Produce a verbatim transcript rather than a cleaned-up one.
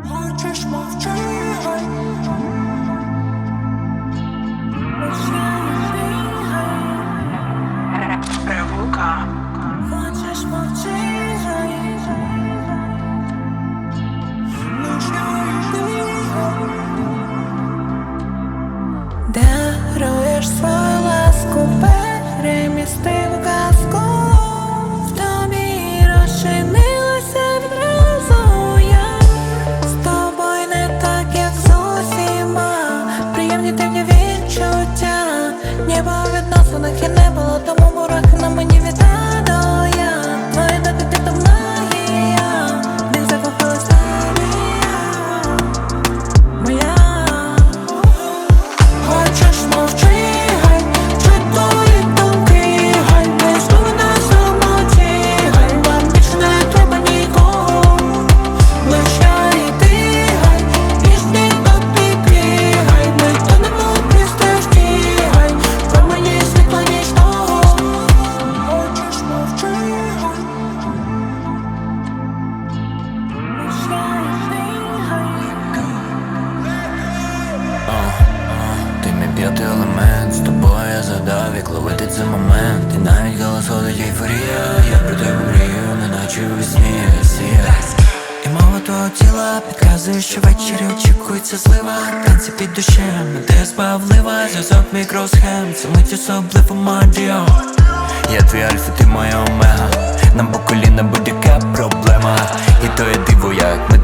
Хочеш мовчи, гай. Ревука. Хочеш мовчи, гай. Даруєш свою ласку, перемісти в казку. В тобі розчинилася відразу я. З тобою не так, як з усіма. Приємні темні відчуття. Ніби у відносинах і не було, тому мурахи на мені віддано я. Твоя дати ти то магія. В них закохалась надія моя. Хочеш мовчи, гай, чи твої думки, гай, не знову на самоті, гай, нам більше не треба нікого. Лиш я і ти, гай, ніжні допіки, гай, ми тонемо в пристрасті, гай, про мені світла нічного. Хочеш мовчи, гай, лиш я і ти, гай. Ти мій п'ятий елемент, з тобою я задав, як ловити цей момент. І навіть голос ходить ейфорія. Я про тебе мрію, неначе у вісні Росія. І мова твого тіла підказує, що ввечері очікується злива. Танці під дощем, ти спавлива. Зв'язок мікросхем, це мить особливо магія. Я твій альфа, ти моя омега. Нам по коліна будь-яка проблема. І то є диво, як ми